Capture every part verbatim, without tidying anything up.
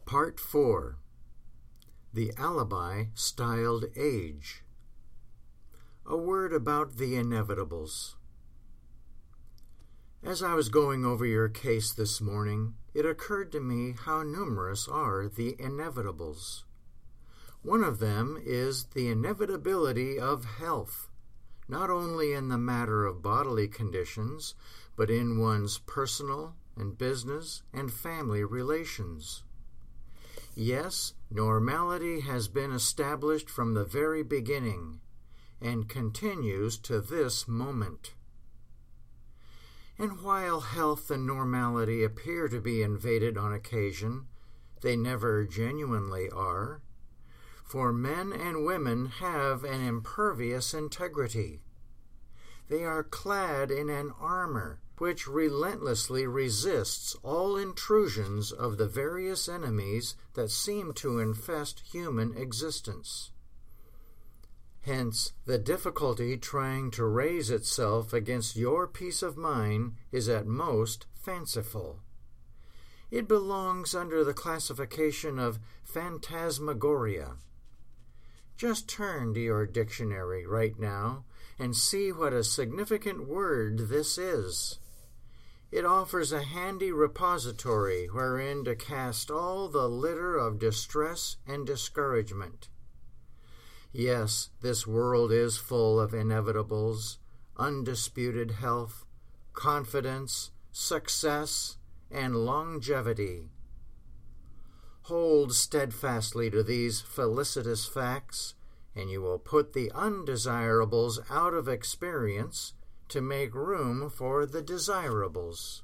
Part four. The Alibi Styled Age. A word about the inevitables. As I was going over your case this morning, it occurred to me how numerous are the inevitables. One of them is the inevitability of health, not only in the matter of bodily conditions, but in one's personal and business and family relations. Yes, normality has been established from the very beginning and continues to this moment. And while health and normality appear to be invaded on occasion, they never genuinely are, for men and women have an impervious integrity. They are clad in an armor which relentlessly resists all intrusions of the various enemies that seem to infest human existence. Hence, the difficulty trying to raise itself against your peace of mind is at most fanciful. It belongs under the classification of phantasmagoria. Just turn to your dictionary right now and see what a significant word this is. It offers a handy repository wherein to cast all the litter of distress and discouragement. Yes, this world is full of inevitables, undisputed health, confidence, success, and longevity. Hold steadfastly to these felicitous facts, and you will put the undesirables out of experience to make room for the desirables.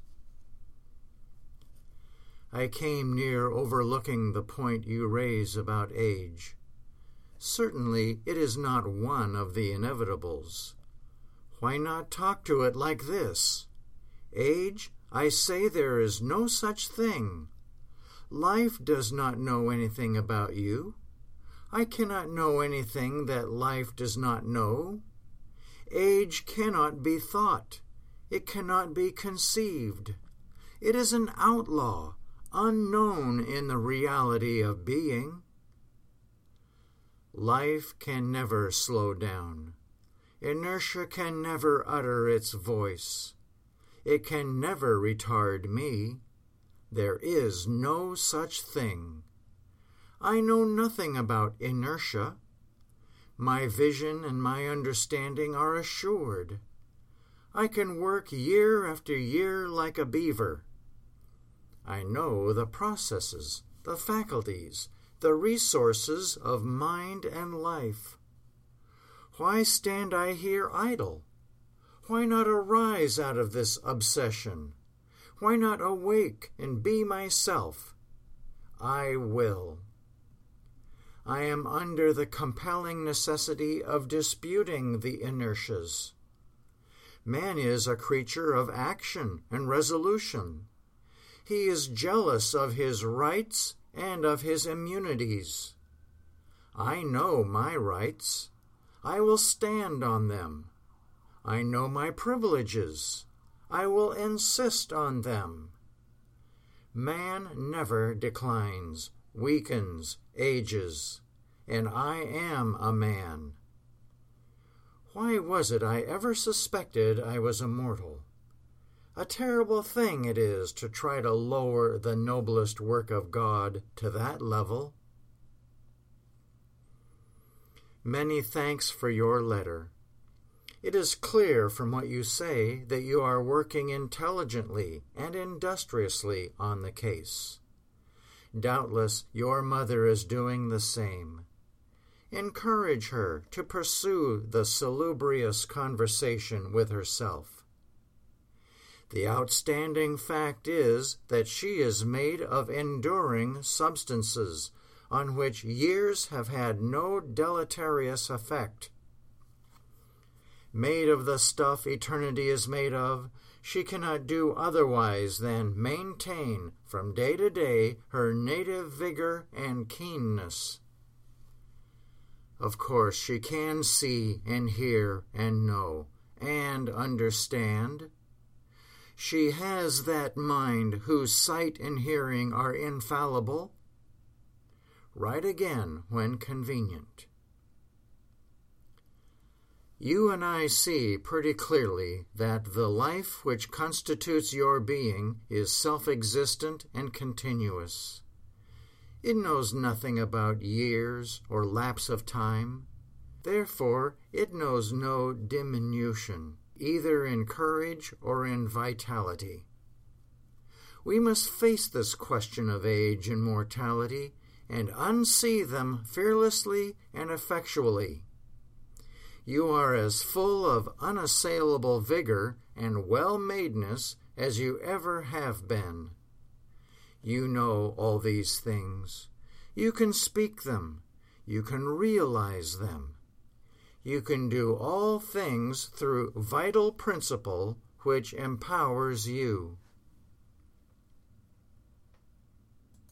I came near overlooking the point you raise about age. Certainly it is not one of the inevitables. Why not talk to it like this? Age, I say there is no such thing. Life does not know anything about you. I cannot know anything that life does not know. Age cannot be thought. It cannot be conceived. It is an outlaw, unknown in the reality of being. Life can never slow down. Inertia can never utter its voice. It can never retard me. There is no such thing. I know nothing about inertia. My vision and my understanding are assured. I can work year after year like a beaver. I know the processes, the faculties, the resources of mind and life. Why stand I here idle? Why not arise out of this obsession? Why not awake and be myself? I will. I am under the compelling necessity of disputing the inertias. Man is a creature of action and resolution. He is jealous of his rights and of his immunities. I know my rights. I will stand on them. I know my privileges. I will insist on them. Man never declines, weakens, ages, and I am a man. Why was it I ever suspected I was immortal? A terrible thing it is to try to lower the noblest work of God to that level. Many thanks for your letter. It is clear from what you say that you are working intelligently and industriously on the case. Doubtless your mother is doing the same. Encourage her to pursue the salubrious conversation with herself. The outstanding fact is that she is made of enduring substances on which years have had no deleterious effect. Made of the stuff eternity is made of, she cannot do otherwise than maintain from day to day her native vigor and keenness. Of course, she can see and hear and know and understand. She has that mind whose sight and hearing are infallible. write again when convenient. You and I see pretty clearly that the life which constitutes your being is self-existent and continuous. It knows nothing about years or lapse of time. Therefore, it knows no diminution, either in courage or in vitality. We must face this question of age and mortality and unsee them fearlessly and effectually. You are as full of unassailable vigor and well-madeness as you ever have been. You know all these things. You can speak them. You can realize them. You can do all things through vital principle which empowers you.